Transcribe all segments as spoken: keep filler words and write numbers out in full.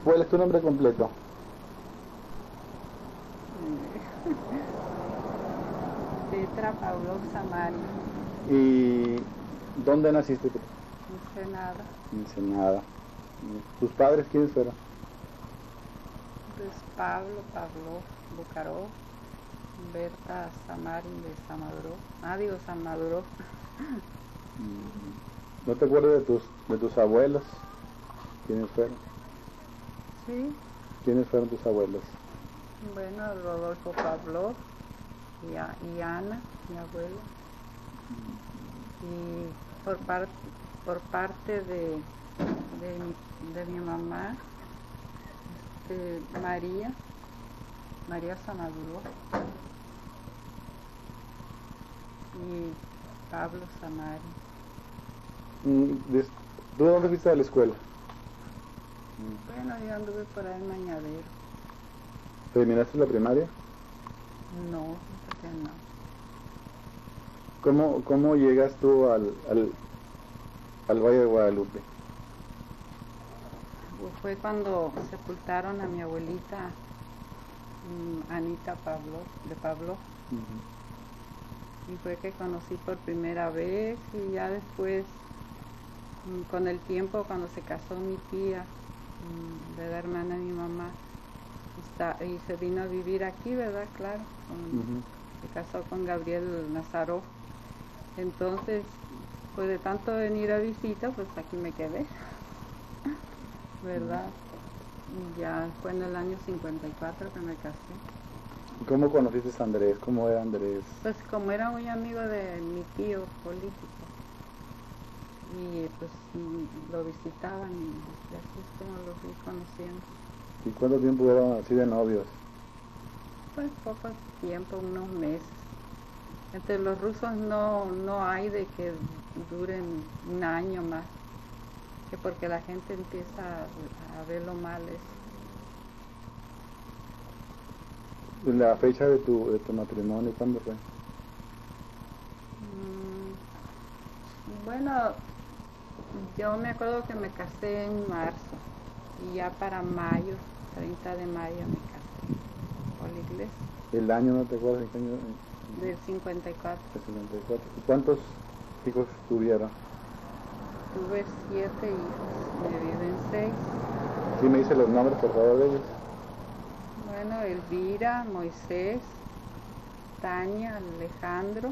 ¿Cuál es tu nombre completo? Petra Pavlov Samari. ¿Y dónde naciste tú? Ensenada. Ensenada. ¿Tus padres quiénes fueron? Pues Pablo Pavlov Bucaró, Berta Samarin de Samaduro. Ah, digo Samaduro. ¿No te acuerdas de tus, de tus abuelos? ¿Quiénes fueron? Sí. ¿Quiénes fueron tus abuelos? Bueno, Rodolfo Pavlov y, a, y Ana, mi abuela. Y por, par, por parte de, de, mi, de mi mamá, este, María, María Samaduro y Pablo Samari. ¿Tú dónde fuiste a la escuela? Bueno, yo anduve por ahí en Mañadero. ¿Terminaste la primaria? No, fíjate, no. ¿Cómo, cómo llegas tú al, al, al Valle de Guadalupe? Pues fue cuando sepultaron a mi abuelita Anita Pablo, de Pablo. Uh-huh. Y fue que conocí por primera vez y ya después, con el tiempo, cuando se casó mi tía, de la hermana de mi mamá, está, y se vino a vivir aquí, ¿verdad? Claro, con, uh-huh. Se casó con Gabriel Nazaró. Entonces, pues de tanto venir a visita, pues aquí me quedé, ¿verdad? Y ya fue en el año cincuenta y cuatro que me casé. ¿Cómo conociste a Andrés? ¿Cómo era Andrés? Pues como era muy amigo de mi tío político, y pues lo visitaban y así es como lo fui conociendo. ¿Y cuánto tiempo eran así de novios? Pues poco tiempo, unos meses. Entre los rusos no, no hay de que duren un año más, que porque la gente empieza a, a verlo mal eso. ¿La fecha de tu, de tu matrimonio cuándo fue? Mm, bueno, yo me acuerdo que me casé en marzo y ya para mayo, treinta de mayo me casé por la iglesia. ¿El año no te acuerdas? ¿Qué año? Del cincuenta y cuatro. Del cincuenta y cuatro. ¿Cuántos hijos tuvieron? Tuve siete hijos, me viven seis. ¿Sí me dice los nombres, por favor, de ellos? Bueno, Elvira, Moisés, Tania, Alejandro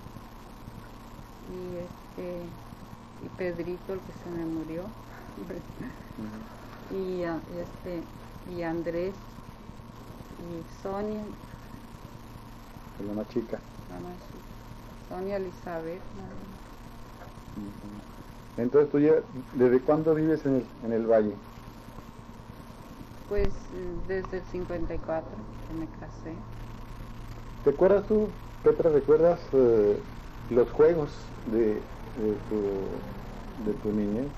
y este y Pedrito, el que se me murió. Uh-huh. y este y Andrés y Sonia, la más chica. La más chica. Sonia Elizabeth. Uh-huh. Entonces tú ya, ¿desde cuándo vives en el, en el valle? Pues desde el cincuenta y cuatro que me casé. ¿Te acuerdas tú, Petra, recuerdas eh, los juegos de, de, tu, de tu niñez?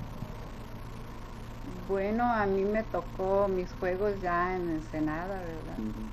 Bueno, a mí me tocó mis juegos ya en Ensenada, ¿verdad? Uh-huh.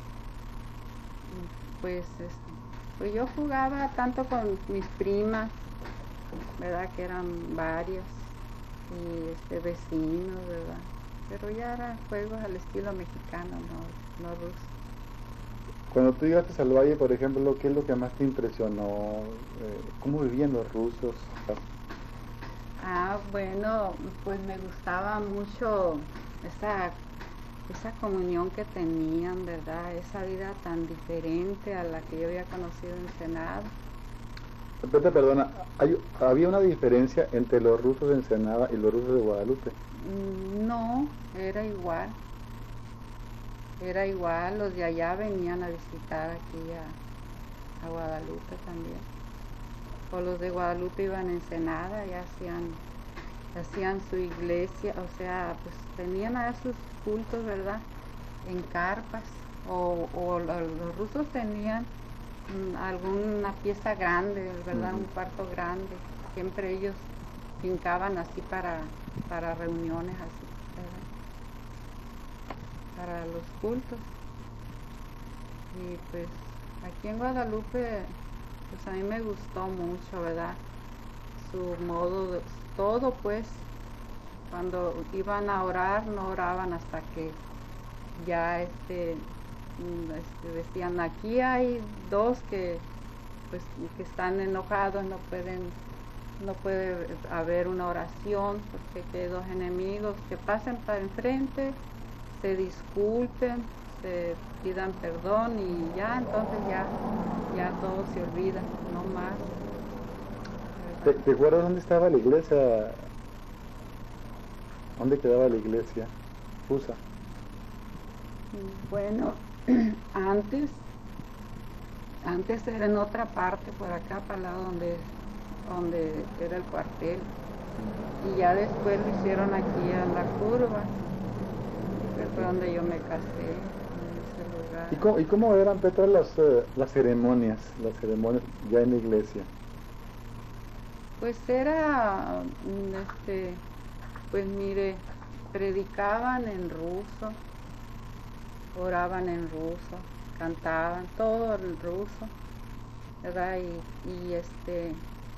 Pues, pues yo jugaba tanto con mis primas, ¿verdad? Que eran varias, y este, vecinos, ¿verdad? Pero ya eran juegos al estilo mexicano, no, no ruso. Cuando tú llegaste al valle, por ejemplo, ¿qué es lo que más te impresionó? Eh, ¿Cómo vivían los rusos? Ah, bueno, pues me gustaba mucho esa, esa comunión que tenían, ¿verdad? Esa vida tan diferente a la que yo había conocido en Ensenada. Petra, perdona, ¿hay, ¿había una diferencia entre los rusos de Ensenada y los rusos de Guadalupe? No, era igual. Era igual, los de allá venían a visitar aquí a, a Guadalupe también. O los de Guadalupe iban a Ensenada y hacían, hacían su iglesia, o sea, pues tenían a sus cultos, ¿verdad? En carpas. O, o los rusos tenían mm, alguna pieza grande, ¿verdad? Uh-huh. Un cuarto grande. Siempre ellos fincaban así para, para reuniones así, ¿verdad? Para los cultos. Y pues aquí en Guadalupe, pues a mí me gustó mucho, ¿verdad? Su modo, de, todo pues, Cuando iban a orar, no oraban hasta que ya este, este, decían, aquí hay dos que, pues, que están enojados, no pueden, no puede haber una oración porque hay dos enemigos, que pasen para enfrente, se disculpen, se pidan perdón y ya, entonces ya, ya todo se olvida, no más. ¿Te, ¿Te acuerdas dónde estaba la iglesia? ¿Dónde quedaba la iglesia? Fusa. Bueno, antes, antes era en otra parte, por acá, para el lado donde, donde era el cuartel. Y ya después lo hicieron aquí en la curva, que fue donde yo me casé, en ese lugar. ¿Y cómo, y cómo eran, Petra, las, uh, las ceremonias, las ceremonias ya en la iglesia? Pues era, este, pues mire, predicaban en ruso, oraban en ruso, cantaban, todo en ruso, ¿verdad? Y, y este,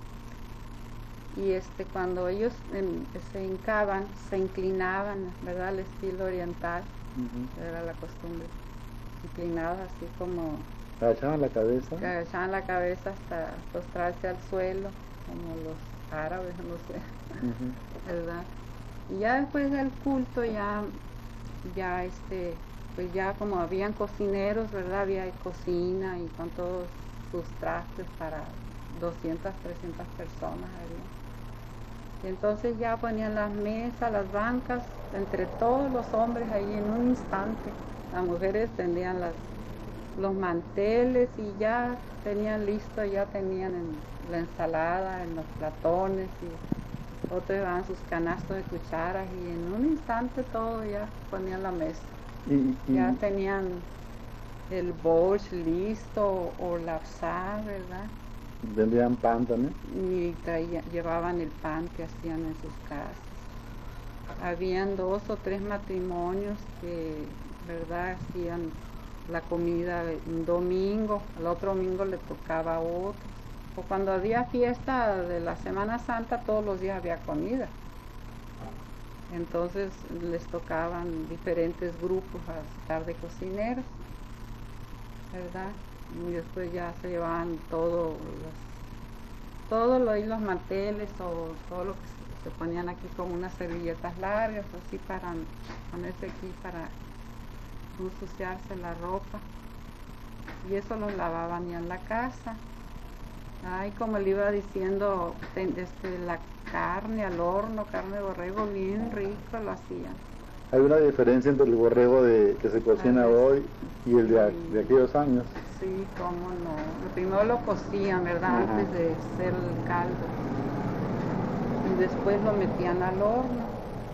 y este, cuando ellos en, se hincaban, se inclinaban, ¿verdad? Al estilo oriental, uh-huh. Era la costumbre, inclinados así como... ¿Agachaban la cabeza? Agachaban la cabeza hasta postrarse al suelo, como los árabes, no sé, uh-huh. ¿Verdad? Y ya después del culto, ya, ya este, pues ya como habían cocineros, ¿verdad? Había cocina y con todos sus trastes para doscientas, trescientas personas había. Y entonces ya ponían las mesas, las bancas, entre todos los hombres ahí en un instante. Las mujeres tendían las, los manteles y ya tenían listo, ya tenían en la ensalada, en los platones y otros llevaban sus canastos de cucharas y en un instante todo ya ponían la mesa. Y, y... Ya tenían el borscht listo o la psa, ¿verdad? ¿Vendían pan también? Y traía, llevaban el pan que hacían en sus casas. Habían dos o tres matrimonios que, ¿verdad?, hacían la comida un domingo, al otro domingo le tocaba a otro. O cuando había fiesta de la Semana Santa, todos los días había comida. Entonces les tocaban diferentes grupos a estar de cocineros, ¿verdad? Y después ya se llevaban todo, los, todo lo y los manteles o todo lo que se, se ponían aquí como unas servilletas largas, así para ponerse aquí para no ensuciarse la ropa. Y eso lo lavaban ya en la casa. Ay, como le iba diciendo, este, la carne al horno, carne de borrego, bien rico lo hacían. ¿Hay una diferencia entre el borrego de, que se cocina hoy y el de, sí. de aquellos años? Sí, cómo no. Primero lo cocían, ¿verdad? Ajá. Antes de hacer el caldo. Y después lo metían al horno.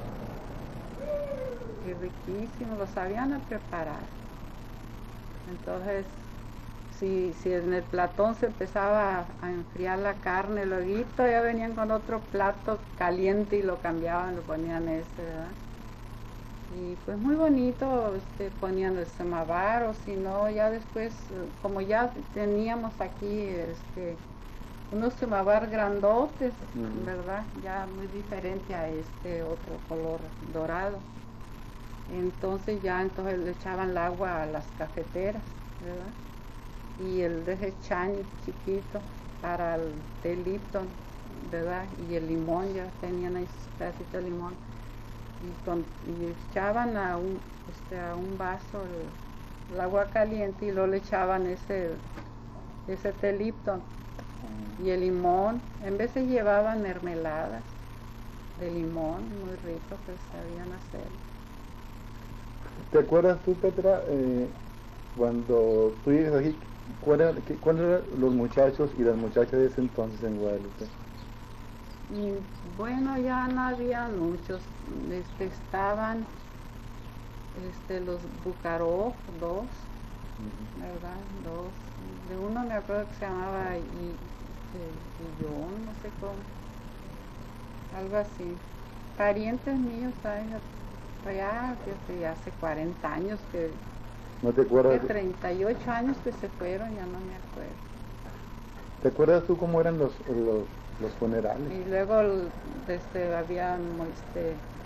Qué riquísimo, lo sabían a preparar. Entonces, si, si en el platón se empezaba a, a enfriar la carne, luego ya venían con otro plato caliente y lo cambiaban, lo ponían ese, ¿verdad? Y pues muy bonito, este, ponían el semavar, o si no, ya después, como ya teníamos aquí este, unos semavar grandotes, uh-huh. ¿verdad? Ya muy diferente a este otro color dorado. Entonces ya entonces le echaban el agua a las cafeteras, ¿verdad? Y el desechani chiquito para el té Lipton, ¿verdad? Y el limón, ya tenían ahí sus pedacitos de limón. Y, con, y echaban a un, este, a un vaso el, el agua caliente y luego le echaban ese, ese té Lipton y el limón. En veces llevaban mermeladas de limón, muy rico que sabían hacer. ¿Te acuerdas tú, Petra, eh, cuando tú llegas aquí, cuáles cuál eran los muchachos y las muchachas de ese entonces en Guadalupe? Y bueno, ya no había muchos, este, estaban este, los Bucaró, dos, uh-huh. ¿verdad? Dos. De uno me acuerdo que se llamaba Guillón, no sé cómo, algo así. Parientes míos, ¿sabes? Ya, desde hace cuarenta años que... ¿No te acuerdas? De treinta y ocho años que se fueron, ya no me acuerdo. ¿Te acuerdas tú cómo eran los, los, los funerales? Y luego este, había este,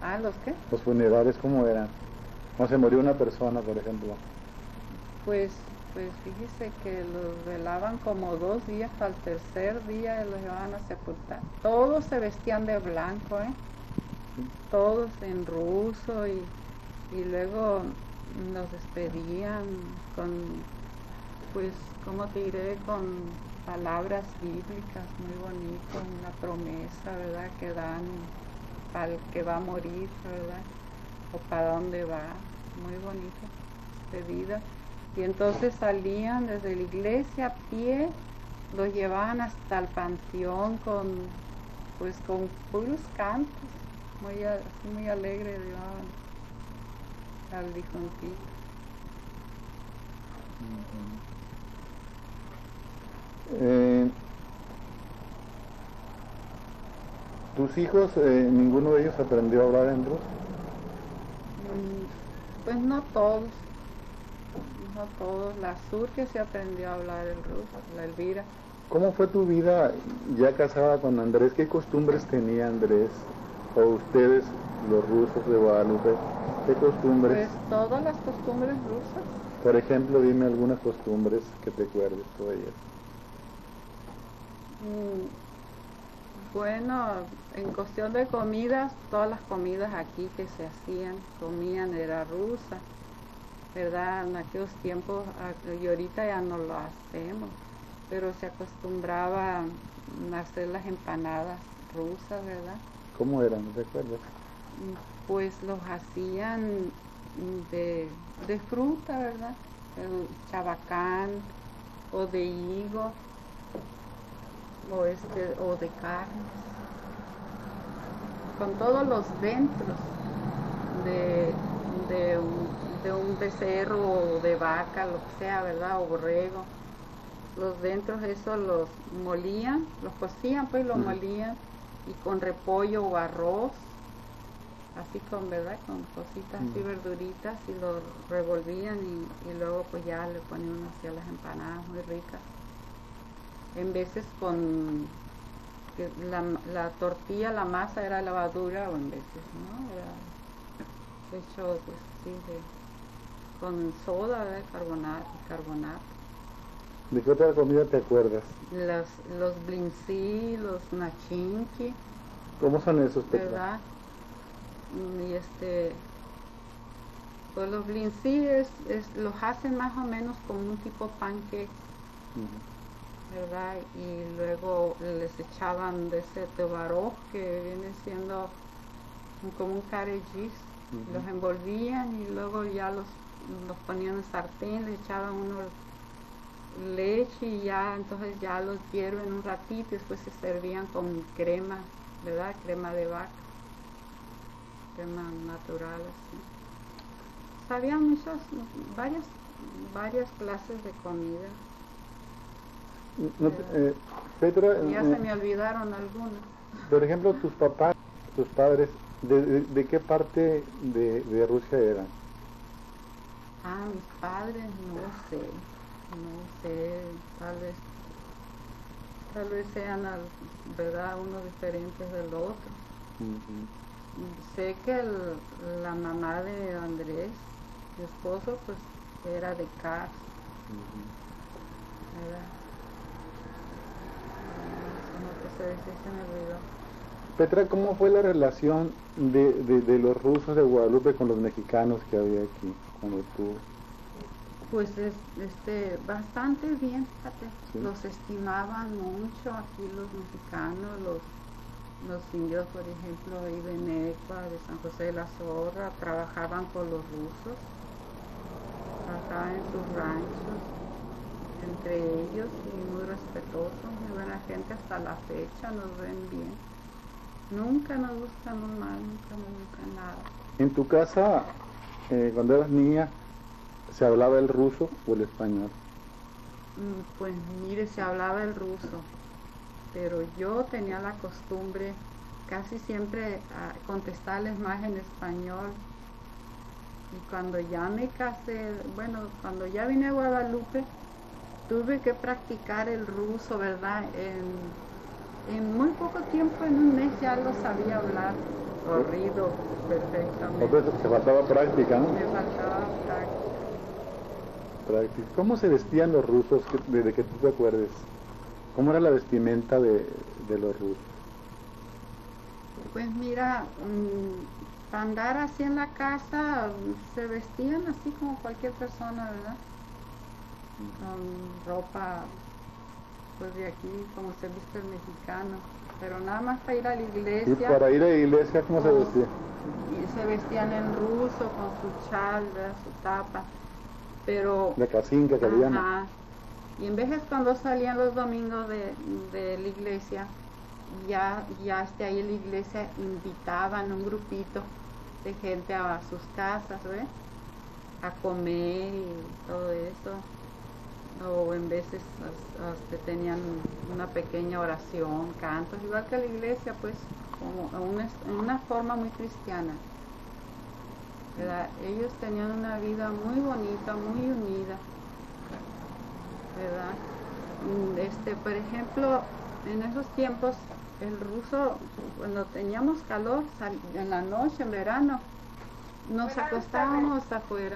Ah, ¿los qué? Los funerales, ¿cómo eran? O se murió una persona, por ejemplo. Pues, pues fíjese que los velaban como dos días, al tercer día los llevaban a sepultar. Todos se vestían de blanco, ¿eh? Todos en ruso y, y luego nos despedían con, pues, ¿cómo te diré? Con palabras bíblicas muy bonitas, una promesa, ¿verdad? Que dan para el que va a morir, ¿verdad? O para dónde va, muy bonito, despedida. Y entonces salían desde la iglesia a pie, los llevaban hasta el panteón con, pues, con puros cantos, muy, así muy alegre llevaban al difuntito. Eh, ¿Tus hijos, eh, ninguno de ellos aprendió a hablar en ruso? Mm, Pues no todos, no todos. La Sur que se aprendió a hablar el ruso, la Elvira. ¿Cómo fue tu vida ya casada con Andrés? ¿Qué costumbres tenía Andrés? ¿O ustedes, los rusos de Guadalupe? ¿Qué costumbres? Pues todas las costumbres rusas. Por ejemplo, dime algunas costumbres que te acuerdes tú de ellas. Mm, Bueno, en cuestión de comidas, todas las comidas aquí que se hacían, comían, era rusa, ¿verdad? En aquellos tiempos, y ahorita ya no lo hacemos, pero se acostumbraba a hacer las empanadas rusas, ¿verdad? ¿Cómo eran? ¿No te acuerdas? Pues los hacían de, de fruta, ¿verdad? El chabacán o de higo o este o de carne, con todos los dentros de, de, un, de un becerro o de vaca, lo que sea, ¿verdad? O borrego. Los dentros esos los molían, los cocían, pues los molían, y con repollo o arroz, así con, ¿verdad? Con cositas así, verduritas, y lo revolvían y, y luego pues ya le ponían uno hacia las empanadas muy ricas. En veces con que la, la tortilla, la masa era levadura, o en veces, ¿no? Era hecho pues así de, con soda, ¿verdad? Carbonato, carbonato. ¿De qué otra comida te acuerdas? Los, los blincí, los nachinki, ¿Cómo son esos, Petra? ¿verdad? Y este, pues los blincí es, es, los hacen más o menos como un tipo pancake, uh-huh. ¿verdad? Y luego les echaban de ese tebaró que viene siendo como un carré cheese, uh-huh. Los envolvían y luego ya los, los ponían en sartén, le echaban unos leche y ya, entonces ya los hierven un ratito y después se servían con crema, ¿verdad? Crema de vaca, crema natural, así. Sabían muchas, varias, varias clases de comida. No, eh, Petra, ya eh, se me olvidaron algunas. Por ejemplo, tus papás, tus padres, ¿de, de, de qué parte de, de Rusia eran? Ah, mis padres, no sé. No sé, tal vez, tal vez sean, ¿verdad?, unos diferentes del otro. Uh-huh. Sé que el, la mamá de Andrés, mi esposo, pues era de Kars, uh-huh. ¿verdad? No, no sé si se me olvidó. Petra, ¿cómo fue la relación de, de, de los rusos de Guadalupe con los mexicanos que había aquí cuando tú? Pues es, este, bastante bien, fíjate. Sí. Los estimaban mucho aquí los mexicanos, los, los indios, por ejemplo, de Ibenecua, de San José de la Zorra, trabajaban con los rusos, trabajaban en sus ranchos, entre ellos, y muy respetuosos, muy buena gente, hasta la fecha nos ven bien. Nunca nos buscamos mal, nunca nos buscan nada. En tu casa, eh, cuando eras niña, ¿se hablaba el ruso o el español? Pues mire, se hablaba el ruso, pero yo tenía la costumbre casi siempre a contestarles más en español. Y cuando ya me casé, bueno, cuando ya vine a Guadalupe, tuve que practicar el ruso, ¿verdad? En, en muy poco tiempo, en un mes ya lo sabía hablar. corrido perfectamente. Entonces te faltaba práctica, ¿no? Me faltaba práctica. Práctica. ¿Cómo se vestían los rusos que- desde que tú te acuerdes? ¿Cómo era la vestimenta de, de los rusos? Pues mira, mm, para andar así en la casa mm, se vestían así como cualquier persona, ¿verdad? Con ropa pues de aquí como se viste el mexicano, pero nada más para ir a la Y iglesia. para ir a la iglesia, ¿cómo se Oh. vestía? Y se vestían en ruso con su chal, ¿verdad? Su tapa, pero La casinca que le llaman. ajá. Y en veces cuando salían los domingos de, de la iglesia, ya, ya este, ahí en la iglesia invitaban un grupito de gente a sus casas, ¿ves? A comer y todo eso. O en veces as- as- tenían una pequeña oración, cantos, igual que la iglesia, pues, como en una, en una forma muy cristiana, ¿verdad? Ellos tenían una vida muy bonita, muy unida, ¿verdad? Mm, Este, por ejemplo, en esos tiempos, el ruso, cuando teníamos calor, sal- en la noche, en verano, nos acostábamos afuera.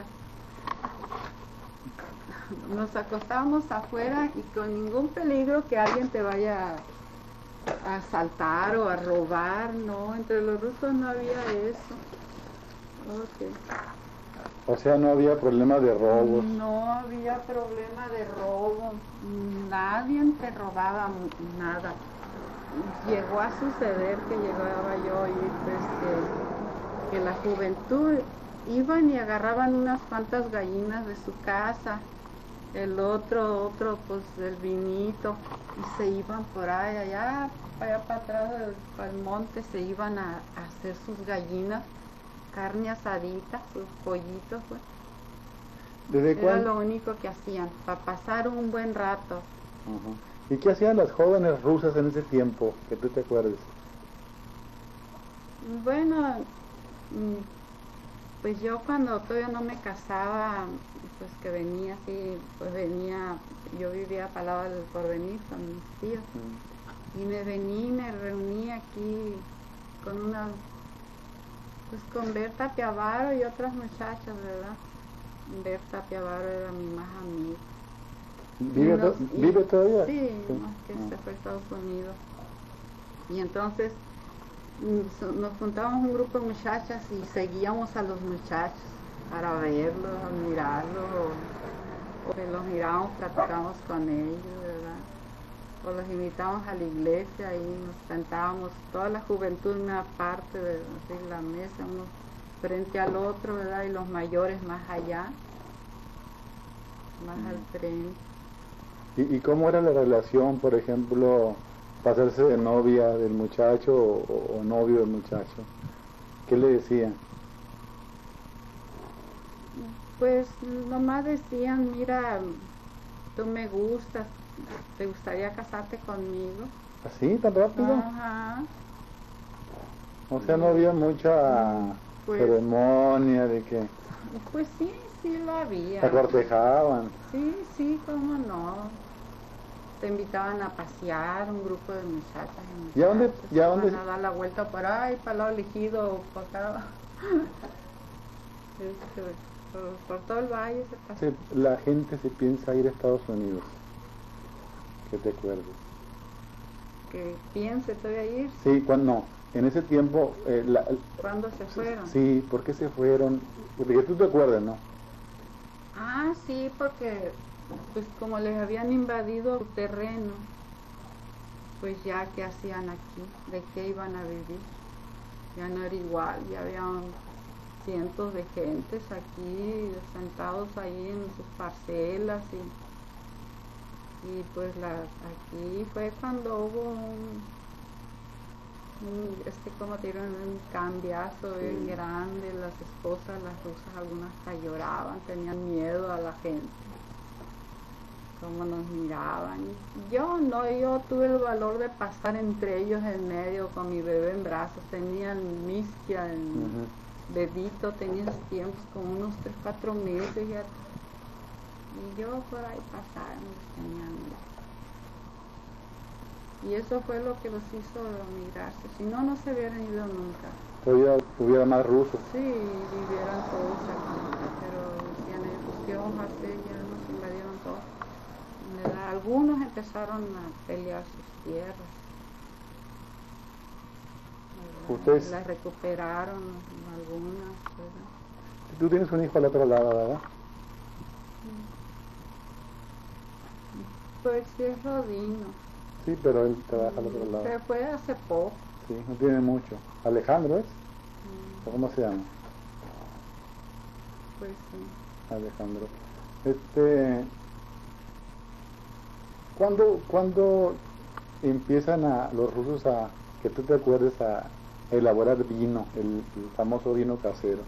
Nos acostábamos afuera y con ningún peligro que alguien te vaya a asaltar o a robar, no, entre los rusos no había eso. Okay. O sea, no había problema de robos. No había problema de robo, nadie te robaba mu- nada. Llegó a suceder que llegaba yo a oír pues, que, que la juventud iban y agarraban unas cuantas gallinas de su casa, el otro, otro pues el vinito, y se iban por ahí, allá, allá para atrás del para el monte, se iban a, a hacer sus gallinas, carne asadita, sus pollitos, pues. ¿Desde Era cuándo? lo único que hacían, para pasar un buen rato. Ajá. ¿Y qué hacían las jóvenes rusas en ese tiempo, que tú te acuerdes? Bueno, mm, pues yo cuando todavía no me casaba, pues que venía así, pues venía, yo vivía para el lado del Porvenir con mis tíos, y me venía y me reuní aquí con una, pues con Berta Piavaro y otras muchachas, ¿verdad? Berta Piavaro era mi más amiga. ¿Vive, Y nos- to- y- ¿vive todavía? Sí, Sí. no, que Ah. se fue a Estados Unidos. Y entonces mm, so- nos juntábamos un grupo de muchachas y seguíamos a los muchachos para verlos, admirarlos, o, o que los mirábamos, platicábamos con ellos, ¿verdad? O los invitábamos a la iglesia y nos sentábamos, toda la juventud en una parte de, de la mesa, uno frente al otro, ¿verdad? Y los mayores más allá, más al frente. ¿Y, y cómo era la relación, por ejemplo, pasarse de novia del muchacho o, o novio del muchacho? ¿Qué le decían? Pues nomás decían, mira, tú me gustas, ¿te gustaría casarte conmigo? ¿Así, tan rápido? Ajá. O sea, no había mucha Pues- ceremonia de que Pues sí, sí lo había. se cortejaban. Sí, sí, cómo no. Te invitaban a pasear, un grupo de muchachas y ¿Y a dónde- muchachos, y a se dónde- van a dar la vuelta por ahí, para el lado elegido, o para acá. Este, por, por todo el valle se pasa. Se- La gente se piensa ir a Estados Unidos. Que te acuerdes. Que piense, todavía ir, Sí, cuando no. En ese tiempo, eh, la- cuando se fueron. sí, ¿por qué se fueron? Porque tú te acuerdas, ¿no? Ah, sí, porque pues como les habían invadido su terreno, pues ya qué hacían aquí, de qué iban a vivir. Ya no era igual, ya habían cientos de gentes aquí sentados ahí en sus parcelas y, y pues la, aquí fue cuando hubo un, un, este como te digo, un cambiazo bien Sí. grande. Las esposas, las rusas, algunas hasta lloraban, tenían miedo a la gente, cómo nos miraban. Yo no, yo tuve el valor de pasar entre ellos en medio con mi bebé en brazos, tenían misquia en Ujú. bebito, tenía esos tiempos como unos tres, cuatro meses ya, y yo por ahí pasaba, nos tenían miedo. Y eso fue lo que los hizo migrarse, si no, no se hubieran ido nunca. todavía hubiera más rusos. Sí, vivieran todos aquí, pero decían ellos, pues, ¿qué vamos a hacer? Ya nos invadieron todos. ¿Verdad? Algunos empezaron a pelear sus tierras. ¿Verdad? Ustedes- Las recuperaron algunas, ¿verdad? Tú tienes un hijo al otro lado, ¿verdad? Pues sí, es Rodino. Sí, pero él trabaja al otro lado. Se fue hace poco. Sí, no tiene mucho. Alejandro, ¿es? Mm, ¿O cómo se llama? Pues sí. Alejandro. Este, ¿cuándo, cuándo empiezan a los rusos a, que tú te acuerdes, a elaborar vino, el, el famoso vino casero?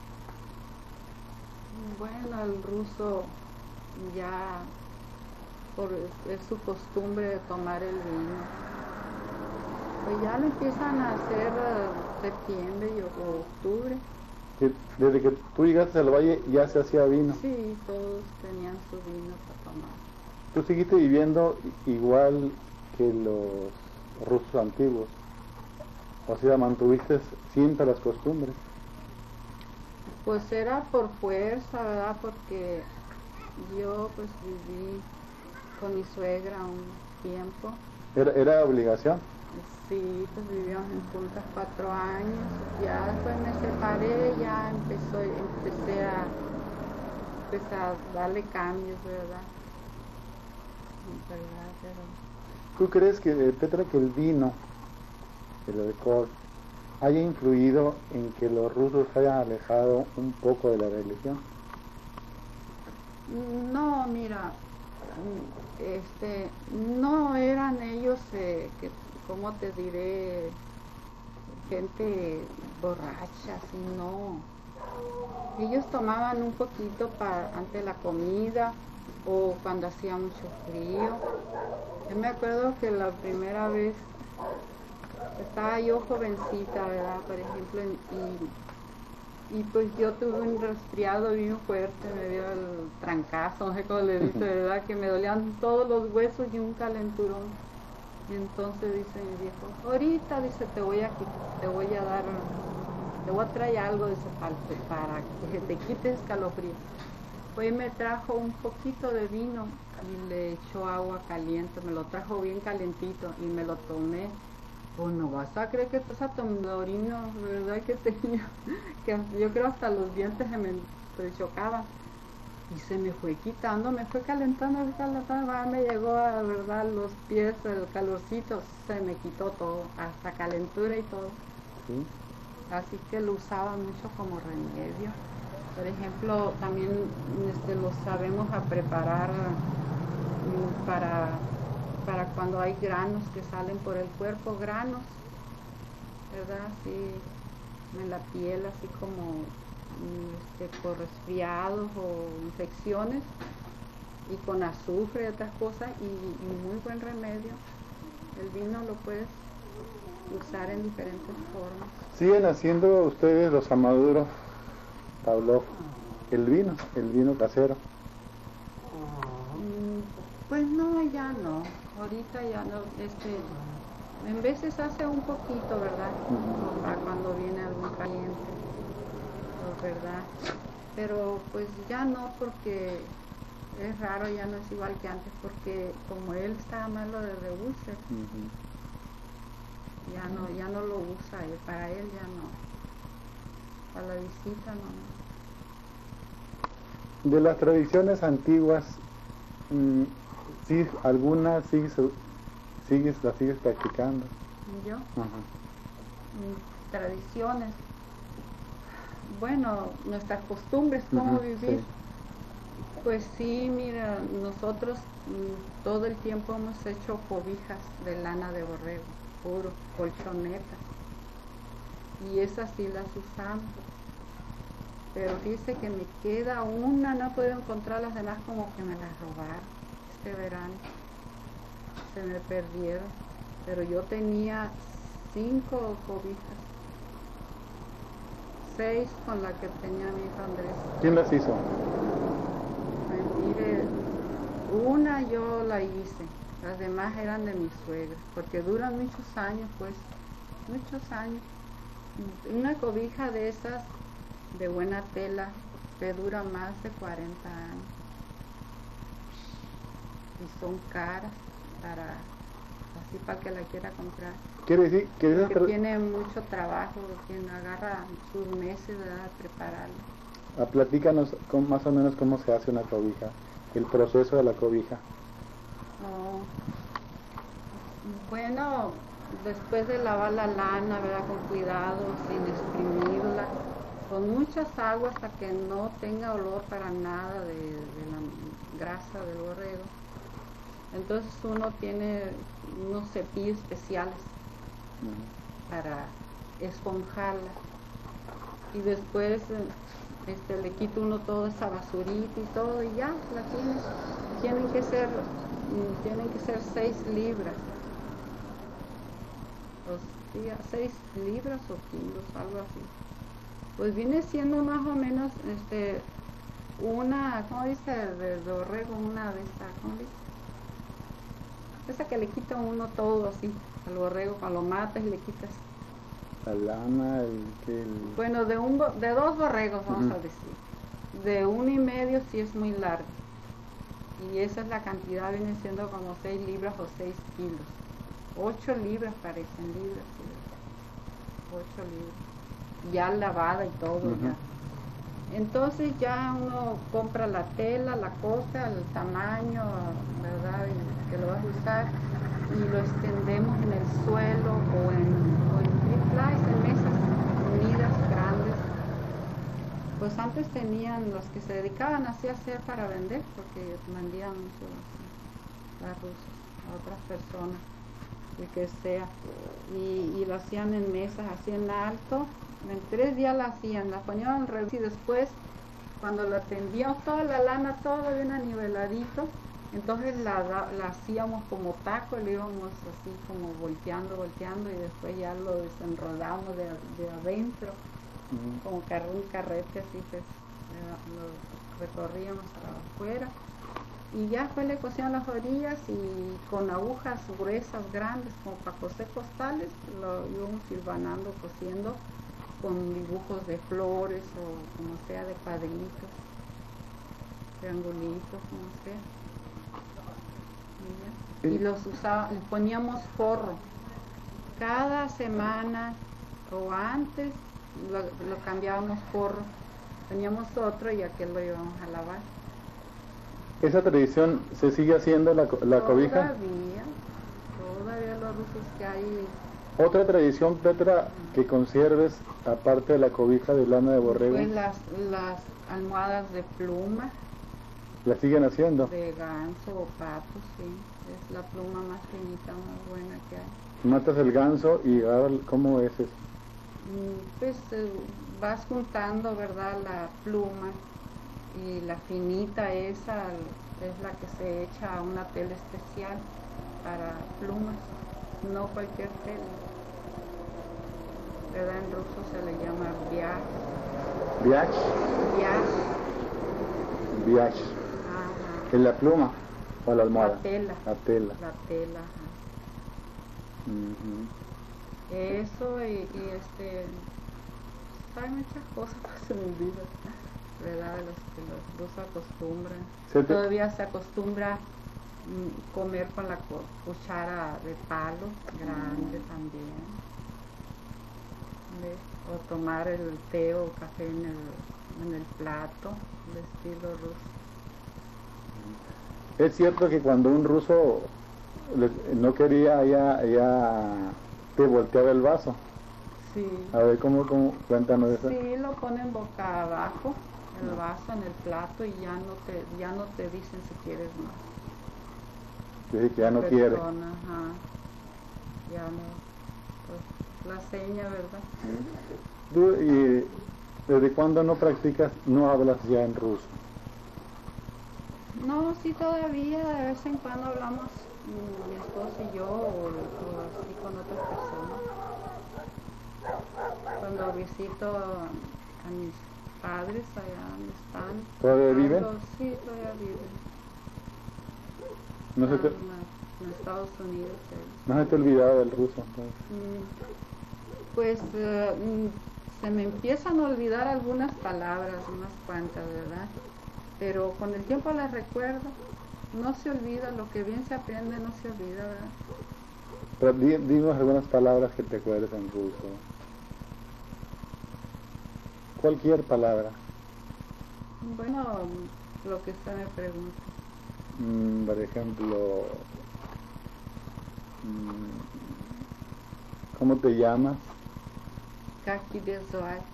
Bueno, el ruso ya por, es su costumbre de tomar el vino. Pues ya lo empiezan a hacer eh, septiembre y- o octubre. Que desde que tú llegaste al valle ya se hacía vino. Sí, todos tenían su vino para tomar. Tú seguiste viviendo i- igual que los rusos antiguos. O sea, mantuviste siempre las costumbres. Pues era por fuerza, ¿verdad? Porque yo pues viví con mi suegra un tiempo. Era, era obligación. Sí, pues vivíamos juntas cuatro años. Ya después me separé, ya empezó, empecé a, empecé a darle cambios, ¿verdad? ¿Verdad? Pero ¿Tú crees que, Petra, que el vino, el alcohol, haya influido en que los rusos se hayan alejado un poco de la religión? no, mira, mm, este, no eran ellos, eh, que, ¿cómo te diré? Gente borracha, sino ellos tomaban un poquito para ante la comida o cuando hacía mucho frío. Yo me acuerdo que la primera vez estaba yo jovencita, ¿verdad? Por ejemplo, y, y pues yo tuve un resfriado bien fuerte, me dio el trancazo, no sé cómo le dice, ¿verdad? Que me dolían todos los huesos y un calenturón. Y entonces dice mi viejo, ahorita, dice, te voy a qui- te voy a dar, te voy a traer algo, dice, para, para que te quites escalofrío. Pues me trajo un poquito de vino y le echó agua caliente, me lo trajo bien calientito y me lo tomé. Pues no vas a creer que esa temblorina, ¿verdad? Que tenía, que yo creo hasta los dientes se me se chocaban. Y se me fue quitando, me fue calentando, me fue calentando, ah, me llegó a verdad los pies, el calorcito, se me quitó todo, hasta calentura y todo. ¿Sí? Así que lo usaba mucho como remedio. Por ejemplo, también este, lo sabemos a preparar mm, para, para cuando hay granos que salen por el cuerpo, granos, ¿verdad? Así en la piel, así como Este, por resfriados o infecciones, y con azufre y otras cosas, y, y muy buen remedio. El vino lo puedes usar en diferentes formas. ¿Siguen haciendo ustedes, los amaduros, Pavlov, el vino, el vino casero? Mm, Pues no, ya no. Ahorita ya no. Este, en veces hace un poquito, ¿verdad? Ujú. Para cuando viene algún pariente, ¿verdad? Pero pues ya no, porque es raro, ya no es igual que antes, porque como él estaba malo de reúlcer, Ujú. ya no, ya no lo usa él, para él ya no. Para la visita no. De las tradiciones antiguas, mm, ¿sí, algunas sigues, sigues, las sigues practicando? Yo, Ajá. mm, tradiciones. Bueno, nuestras costumbres, cómo Ujú, vivir. sí. Pues sí, mira, nosotros mm, todo el tiempo hemos hecho cobijas de lana de borrego, puro, colchonetas. Y esas sí las usamos. Pero fíjese que me queda una, no puedo encontrar las demás, como que me las robaron este verano. Se me perdieron. Pero yo tenía cinco cobijas. Seis con la que tenía mi hijo Andrés. ¿Quién las hizo? Pues, mire, una yo la hice, las demás eran de mi suegra, porque duran muchos años, pues, muchos años. Una cobija de esas, de buena tela, te dura más de cuarenta años. Y son caras para, así para el que la quiera comprar. Quiere decir que esas Porque tra- tiene mucho trabajo, quien agarra sus meses de prepararlo. Ah, platícanos con, más o menos cómo se hace una cobija, el proceso de la cobija. Oh, bueno, después de lavar la lana, ¿verdad? Con cuidado, sin exprimirla, con muchas aguas hasta que no tenga olor para nada de, de la grasa del borrego. Entonces uno tiene unos cepillos especiales Uh-huh. para esponjarla. Y después este, le quita uno toda esa basurita y todo y ya la tienes. Tienen que ser, tienen que ser seis libras. Hostia, seis libras o kilos, algo así. Pues viene siendo más o menos este una, ¿cómo dice? De, de borrego, una de esas, ¿cómo dice? Esa que le quita uno todo así, al borrego, cuando lo matas y le quitas. La lana, el, el... Bueno, de un de dos borregos vamos Uh-huh. a decir. De uno y medio sí es muy largo. Y esa es la cantidad, viene siendo como seis libras o seis kilos. Ocho libras parecen libras, sí. Ocho libras. Ya lavada y todo, Uh-huh. ya. Entonces ya uno compra la tela, la cosa, el tamaño, ¿verdad? Y que lo vas a usar y lo extendemos en el suelo o en, o en triplies, en mesas unidas, grandes. Pues antes tenían los que se dedicaban así a hacer para vender, porque vendían mucho a rusos, a otras personas, el que sea, y, y lo hacían en mesas así en alto. En tres días la hacían, la ponían al revés y después cuando la tendíamos toda la lana, todo bien aniveladito, entonces la, la hacíamos como taco, le íbamos así como volteando, volteando y después ya lo desenrolamos de, de adentro, uh-huh. Como car un carrete así, pues lo recorríamos afuera y ya después le cosían las orillas y con agujas gruesas, grandes, como para coser costales, lo íbamos hilvanando, cosiendo con dibujos de flores o como sea de cuadritos, triangulitos, como sea. Y, y los usaba, le poníamos forro. Cada semana o antes lo, lo cambiábamos forro. Teníamos otro y aquel lo íbamos a lavar. ¿Esa tradición se sigue haciendo la, la cobija? Todavía, todavía los rusos que hay. ¿Otra tradición, Petra, que conserves, aparte de la cobija de lana de borrego? Pues las, las almohadas de pluma. ¿La siguen haciendo? De ganso o pato, sí. Es la pluma más finita, más buena que hay. Matas el ganso y ahora, ¿cómo es eso? Pues eh, vas juntando, ¿verdad? La pluma y la finita esa es la que se echa a una tela especial para plumas. No cualquier tela, ¿verdad? En ruso se le llama viaj. ¿Viaj? Viaj. Viaj. Ajá. ¿En la pluma o la almohada? La tela. La tela. La tela, ajá. Uh-huh. Eso y, y este, hay muchas cosas que se me olvidan, ¿verdad? Los que los rusos acostumbran. ¿Se te... Todavía se acostumbra comer con la cuchara de palo grande también, ¿ves? O tomar el té o café en el, en el plato, el estilo ruso. Es cierto que cuando un ruso no quería, ya, ya te volteaba el vaso. Sí. A ver, ¿cómo, cómo? Cuéntanos eso. Sí, lo ponen boca abajo, el vaso en el plato y ya no te, ya no te dicen si quieres más. Dice que ya no quiere. Persona, ajá. Ya no, pues la seña, ¿verdad? ¿Tú, y desde cuándo no practicas, no hablas ya en ruso? No, sí todavía, de vez en cuando hablamos mi esposo y yo, o, o así con otras personas. Cuando visito a, a mis padres allá donde están. ¿Todavía viven? Sí, todavía viven. No se te... en Estados Unidos. Eh. No se te ha olvidado del ruso. Mm. Pues eh, mm, se me empiezan a olvidar algunas palabras, unas cuantas, ¿verdad? Pero con el tiempo las recuerdo. No se olvida, lo que bien se aprende no se olvida, ¿verdad? Pero di- dinos algunas palabras que te acuerdes en ruso. Cualquier palabra. Bueno, lo que usted me pregunta. Mm, por ejemplo, mm, ¿cómo te llamas? Как тебе звать?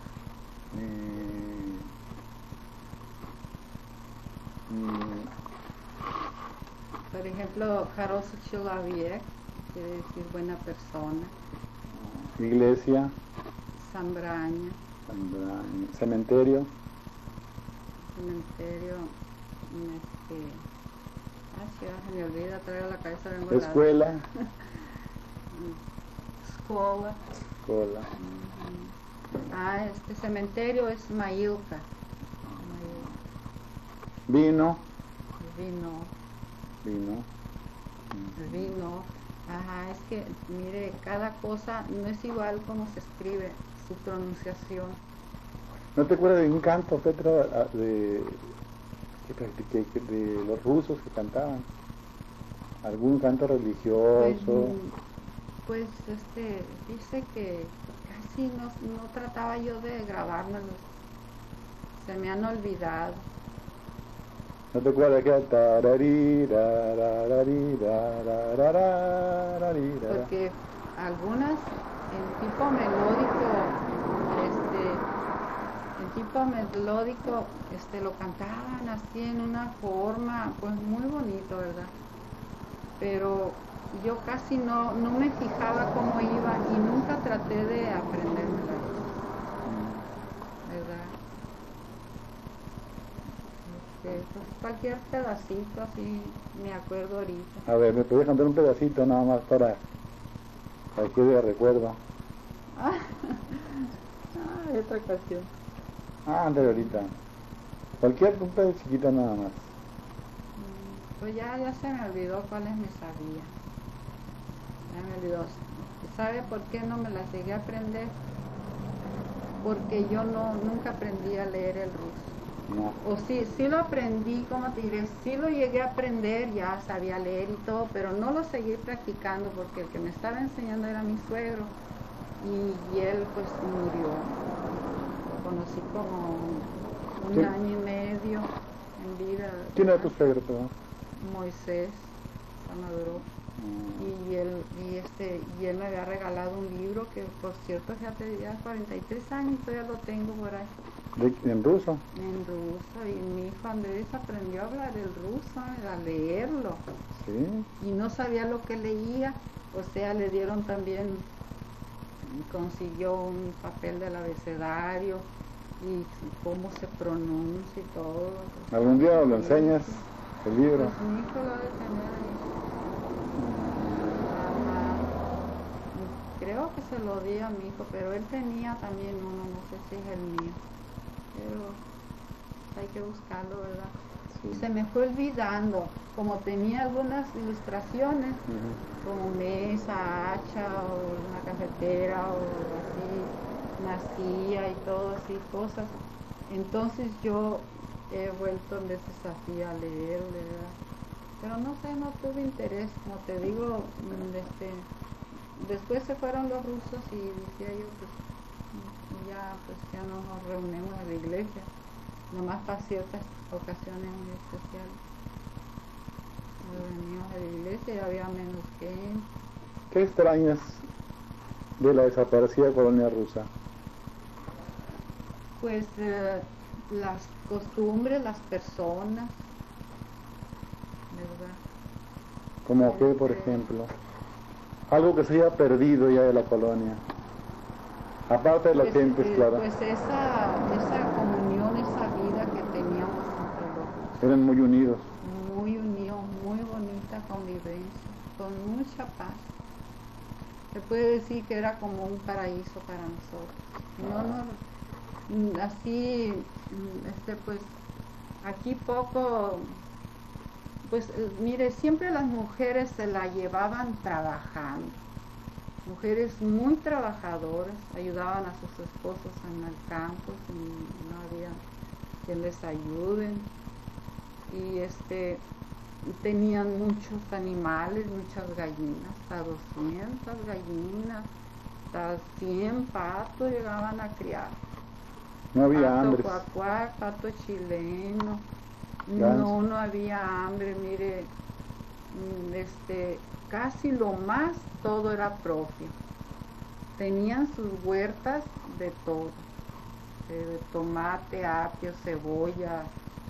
Mm, mm, Por ejemplo, хороший человек, quiere decir buena persona. iglesia, Sambraña, cementerio, cementerio, este... Ah, sí, se me olvida, traigo la cabeza bien volada. escuela, Escuela. escuela, Ujú. Ah, este cementerio es Mailka. vino, Vino, vino, vino. Ajá, es que, mire, cada cosa no es igual como se escribe, su pronunciación. ¿No te acuerdas de un canto, Petra, a- de, que practiqué, que- de los rusos que cantaban? ¿Algún canto Pues, religioso? mm, pues, este, dice que casi no, no trataba yo de grabármelos. Se me han olvidado. ¿No te acuerdas que era tararí, rarararí, rararararararararara? Porque algunas en tipo melódico, este, en tipo melódico, este, lo cantaban así en una forma, pues muy bonito, ¿verdad? Pero yo casi no, no me fijaba cómo iba y nunca traté de aprendérmela, ¿verdad? Este, pues cualquier pedacito así me acuerdo ahorita. A ver, ¿me podías cantar un pedacito nada más para, para que de recuerdo? Ah, ah, otra canción. Ah, ándale ahorita. Cualquier un pedacito chiquito nada más. Mm, Pues ya, ya se me olvidó cuáles me sabía. Ya me olvidó. ¿Sabe por qué no me las llegué a aprender? Porque yo no, nunca aprendí a leer el ruso. No. O sí, sí lo aprendí, como te diré, sí lo llegué a aprender, ya sabía leer y todo, pero no lo seguí practicando porque el que me estaba enseñando era mi suegro y, y él pues murió. Lo conocí como un ¿Quién? año y medio en vida. ¿Quién era tu suegro, perdón? Moisés Sanaduro. Y él, y este, y él me había regalado un libro que por cierto ya tenía cuarenta y tres años y todavía lo tengo por ahí. ¿De, ¿En ruso? En ruso, y mi hijo Andrés aprendió a hablar el ruso, a leerlo, Sí. y no sabía lo que leía, o sea, le dieron también, consiguió un papel del abecedario, y cómo se pronuncia y todo. ¿Algún día lo enseñas, el libro? Pues mi hijo lo ha de tener ahí. Ajá. Creo que se lo di a mi hijo, pero él tenía también uno, no sé si es el mío. Pero hay que buscarlo, ¿verdad? Sí. Y se me fue olvidando, como tenía algunas ilustraciones, Ujú. como mesa, hacha, o una cafetera, o así, una silla y todo así, cosas. Entonces yo he vuelto en veces así a leer, ¿verdad? Pero no sé, no tuve interés, como te digo, mm, este, después se fueron los rusos y decía yo, pues, ya pues ya no nos reunimos en la iglesia, nomás para ciertas ocasiones muy especiales. Nos reunimos en la iglesia y había menos gente. ¿Qué extrañas de la desaparecida colonia rusa? Pues eh, las costumbres, las personas, ¿verdad? ¿Como qué, por ejemplo? Algo que se haya perdido ya de la colonia. Aparte de las Pues, gentes, eh, claro. Pues esa, esa comunión, esa vida que teníamos entre los Eran muy unidos. muy unidos, muy bonita convivencia, con mucha paz. Se puede decir que era como un paraíso para nosotros. No, no, mm, así, mm, este, pues, aquí poco, pues, eh, mire, siempre las mujeres se la llevaban trabajando. mujeres muy trabajadoras, ayudaban a sus esposos en el campo, si no había quien les ayuden, y este tenían muchos animales, muchas gallinas, hasta doscientas gallinas, hasta cien patos llegaban a criar. No había pato hambre. cuacuá, pato chileno, Ganso. no, no había hambre, mire, este, casi lo más, todo era propio. Tenían sus huertas de todo, de tomate, apio, cebolla,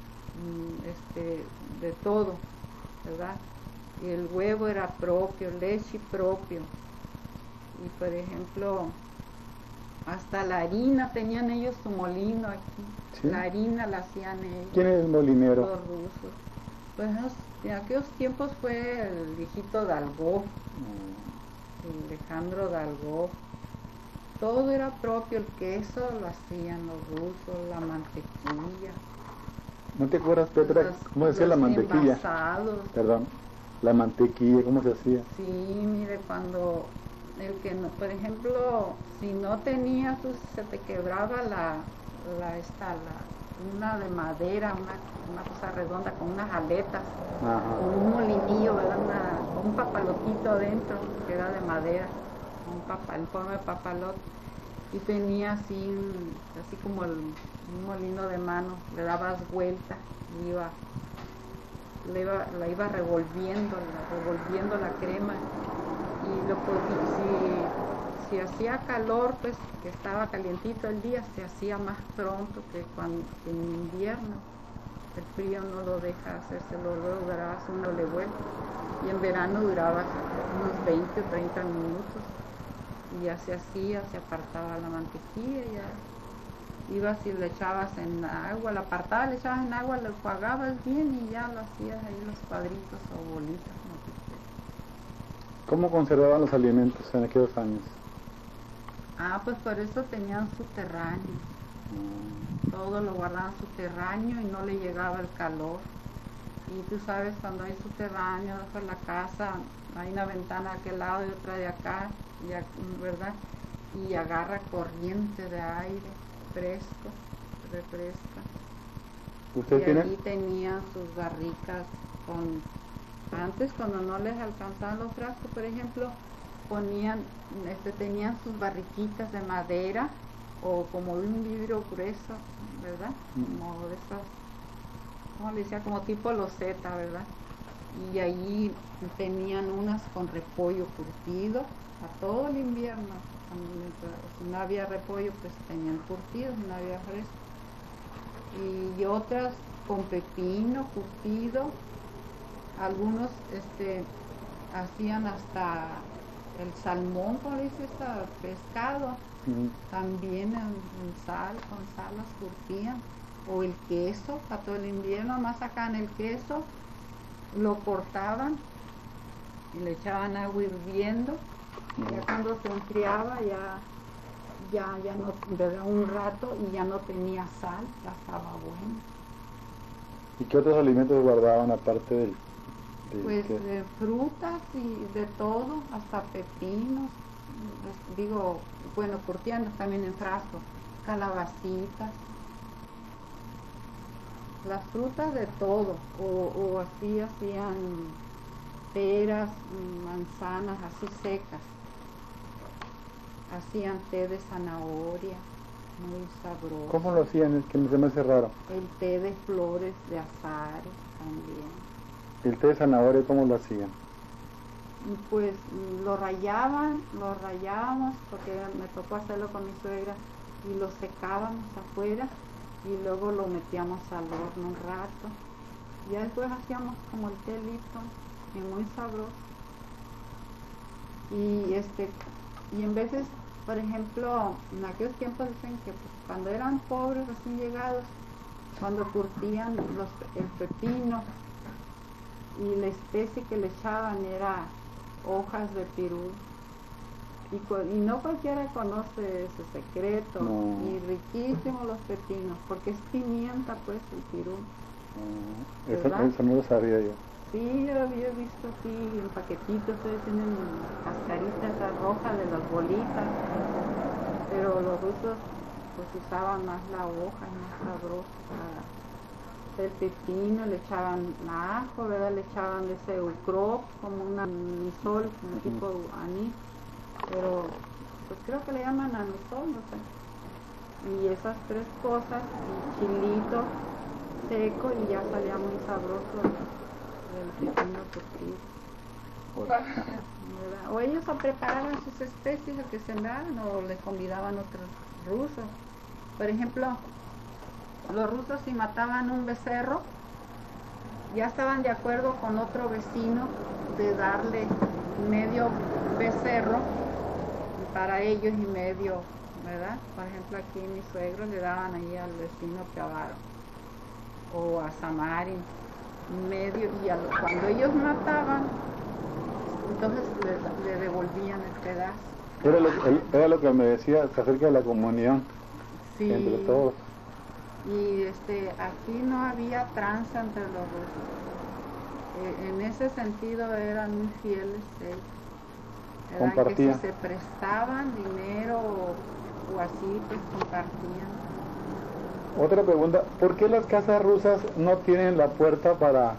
este, de todo, ¿verdad? Y el huevo era propio, leche propio. Y por ejemplo, hasta la harina, tenían ellos su molino aquí. ¿Sí? La harina la hacían ellos. ¿Quién es el molinero? Los rusos. Pues en aquellos tiempos fue el viejito Dalgó, Alejandro Dalgó. Todo era propio, el queso lo hacían los rusos, la mantequilla. ¿No te acuerdas, Petra, los, cómo se hacía la mantequilla? Envasados. Perdón, la mantequilla, ¿cómo se hacía? Sí, mire, cuando el que no, por ejemplo, si no tenías, pues, se te quebraba la, la esta, la, una de madera, una, una cosa redonda con unas aletas, Ajá. con un molinillo, ¿verdad? Una, con un papalotito adentro, que era de madera, un papa, en forma de papalote, y tenía así, así como el, un molino de mano, le dabas vuelta, y iba, le iba, la iba revolviendo, la, revolviendo la crema, y lo podía, si, si hacía calor, pues que estaba calientito el día, se hacía más pronto que cuando que en invierno. El frío no lo deja hacérselo, luego duraba uno le vuelta, y en verano duraba unos veinte o treinta minutos, y ya se hacía, se apartaba la mantequilla, ya ibas y le echabas en agua, la apartabas, le echabas en agua, lo enjuagabas bien y ya lo hacías ahí los cuadritos o bolitas. ¿Cómo conservaban los alimentos en aquellos años? Ah, pues por eso tenían subterráneo. Todo lo guardaban subterráneo y no le llegaba el calor. Y tú sabes, cuando hay subterráneo por la casa, hay una ventana de aquel lado y otra de acá, y, ¿verdad? Y agarra corriente de aire fresco, refresca. ¿Usted y tiene? allí tenían sus barricas con... Antes, cuando no les alcanzaban los frascos, por ejemplo, ponían, este, tenían sus barriquitas de madera o como de un vidrio grueso, ¿verdad? Como de esas, ¿cómo le decía? Como tipo loseta, ¿verdad? Y allí tenían unas con repollo curtido a todo el invierno. Si no había repollo, pues tenían curtido, si no había fresco. Y otras con pepino curtido. Algunos este, hacían hasta el salmón, por eso está pescado, mm. también en, en sal, con sal las curtían, o el queso, para todo el invierno, más sacaban el queso, lo cortaban y le echaban agua hirviendo, mm. ya cuando se enfriaba ya, ya, ya no, duraba un rato y ya no tenía sal, ya estaba bueno. ¿Y qué otros alimentos guardaban aparte del? Pues de frutas y de todo, hasta pepinos, digo, bueno, curtiendo también en frasco, calabacitas, las frutas de todo, o, o así hacían peras, manzanas, así secas, hacían té de zanahoria, muy sabroso. ¿Cómo lo hacían? Es que se me hace raro. El té de flores de azahar también. ¿El té de zanahoria cómo lo hacían? Pues lo rayaban, lo rayábamos, porque me tocó hacerlo con mi suegra, y lo secábamos afuera, y luego lo metíamos al horno un rato. Y ya después hacíamos como el té listo, y muy sabroso. Y este, y en veces, por ejemplo, en aquellos tiempos dicen que pues, cuando eran pobres, recién llegados, cuando curtían los, el pepino, y la especie que le echaban era hojas de pirul, y, y no cualquiera conoce ese secreto, no. Y riquísimos los pepinos, porque es pimienta pues el pirul. No. Eso, eso no lo sabía yo. Sí, yo había visto así en paquetitos, ustedes tienen cascaritas esas rojas de las bolitas, pero los rusos pues usaban más la hoja, más sabroso para el pepino, le echaban ajo, ¿verdad? Le echaban ese ucrop, como un anisol, un tipo de anís, pero pues creo que le llaman anisol, no sé. Y esas tres cosas, y chilito seco, y ya salía muy sabroso el pepino curtido. O ellos o preparaban sus especies o que sembraban o les convidaban otros rusos. Por ejemplo, los rusos si mataban un becerro, ya estaban de acuerdo con otro vecino de darle medio becerro para ellos y medio, ¿verdad? Por ejemplo, aquí mis suegros le daban ahí al vecino Piavaro o a Samarin medio, y a lo, cuando ellos mataban, entonces le, le devolvían el pedazo. Era lo, el, era lo que me decías acerca de la comunión, sí, entre todos. Y este, aquí no había tranza entre los rusos. Eh, en ese sentido eran muy fieles ellos. Eran Compartían. que si se prestaban dinero o, o así, pues compartían. Otra pregunta, ¿por qué las casas rusas no tienen la puerta para,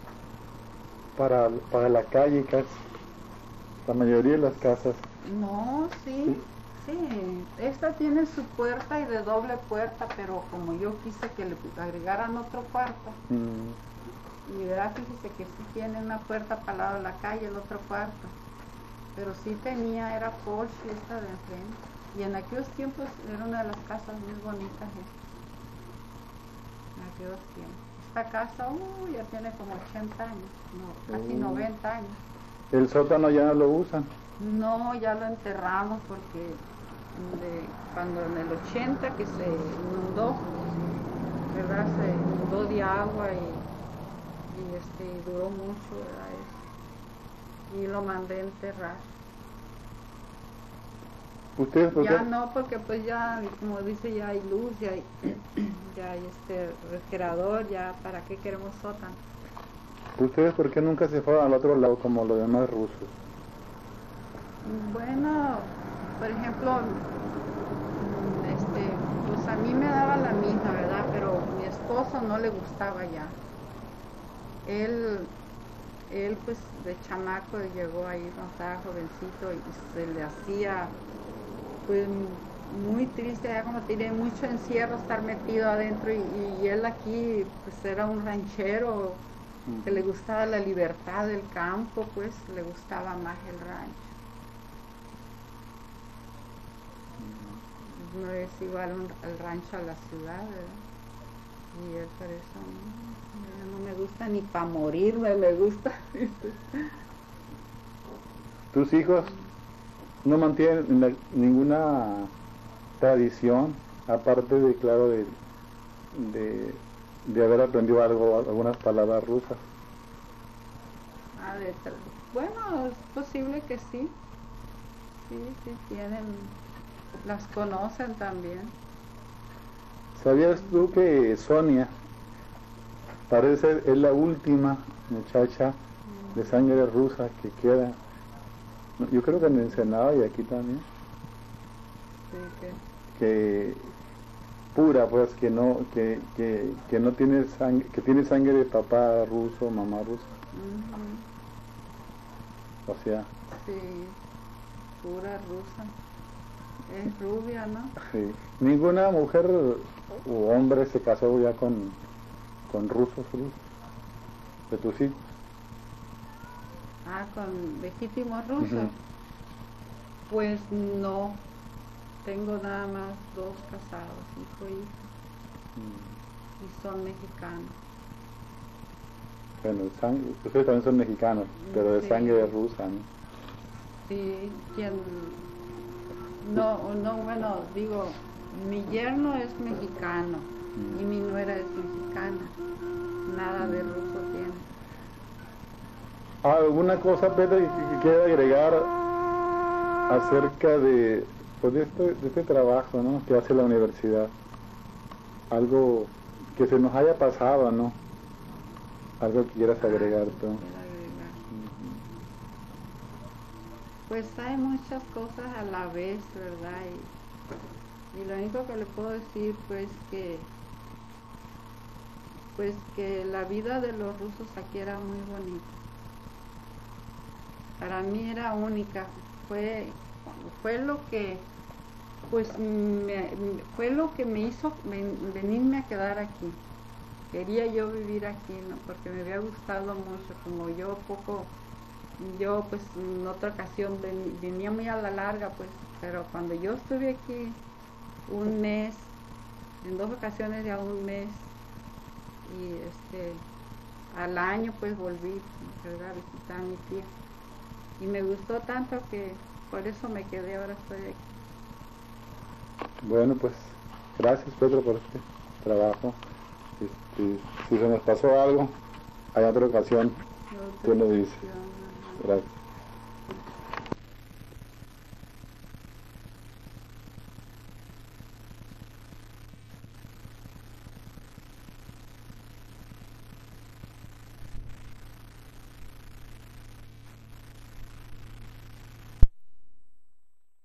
para, para la calle casi? La mayoría de las casas. No, sí, sí, sí. Esta tiene su puerta y de doble puerta, pero como yo quise que le agregaran otro cuarto, mm. y verá, fíjese que sí tiene una puerta para el lado de la calle, el otro cuarto, pero sí tenía, era Porsche esta de enfrente, y en aquellos tiempos era una de las casas muy bonitas esta. En aquellos tiempos. Esta casa, uh, ya tiene como ochenta años, no, casi mm. noventa años. ¿El sótano ya no lo usan? No, ya lo enterramos porque de, cuando en el ochenta que se inundó, ¿verdad? Se inundó de agua y, y este, duró mucho, ¿verdad? Eso. Y lo mandé a enterrar. ¿Ustedes por ya qué? No, porque pues ya, como dice, ya hay luz, ya hay, ya hay este refrigerador, ya para qué queremos sótano. ¿Ustedes por qué nunca se fueron al otro lado como los demás rusos? Bueno, por ejemplo, este, pues a mí me daba la misma, ¿verdad? Pero mi esposo no le gustaba ya. Él, él pues de chamaco llegó ahí, cuando estaba jovencito, y se le hacía pues muy triste, ya como tiene mucho encierro, estar metido adentro, y, y él aquí pues era un ranchero que le gustaba la libertad del campo, pues le gustaba más el rancho. No es igual un, el rancho a la ciudad, ¿verdad? Y él por eso no, no me gusta ni para morirme, me gusta. ¿Tus hijos no mantienen la, ninguna tradición, aparte de, claro, de, de, de haber aprendido algo, algunas palabras rusas? Ah, de, bueno, es posible que sí. Sí, sí, tienen... Las conocen también. ¿Sabías tú que Sonia parece es la última muchacha de sangre rusa que queda? Yo creo que en Ensenada y aquí también. Sí, que... que pura, pues, que no que, que, que no tiene sangre, que tiene sangre de papá ruso, mamá rusa. Uh-huh. O sea. Sí, pura rusa. Es rubia, ¿no? Sí. Ninguna mujer o hombre se casó ya con, con rusos, rusos, de tus hijos. Ah, con legítimos rusos. Uh-huh. Pues no. Tengo nada más dos casados, hijo y hija. Uh-huh. Y son mexicanos. Bueno, sangre, ustedes también son mexicanos, pero de sí. Sangre rusa, ¿no? Sí, quien... No, no, bueno, digo, mi yerno es mexicano mm. y mi nuera es mexicana. Nada de ruso tiene. ¿Alguna cosa, Petra, que, que quiera agregar acerca de, pues, de, este, de este trabajo, ¿no?, que hace la universidad? Algo que se nos haya pasado, ¿no? Algo que quieras agregar tú. Quiero agregar. Pues hay muchas cosas a la vez, ¿verdad? Y, y lo único que le puedo decir, pues que pues que la vida de los rusos aquí era muy bonita. Para mí era única. Fue, fue lo que pues me, fue lo que me hizo venirme a quedar aquí. Quería yo vivir aquí, ¿no? Porque me había gustado mucho, como yo poco, yo pues en otra ocasión ven, venía muy a la larga, pues, pero cuando yo estuve aquí un mes, en dos ocasiones ya un mes, y este, al año pues volví, ¿verdad?, a visitar a mi tía, y me gustó tanto que por eso me quedé, ahora estoy aquí. Bueno, pues gracias, Pedro, por este trabajo. Este, si se nos pasó algo, hay otra ocasión, tú lo dices. Gracias.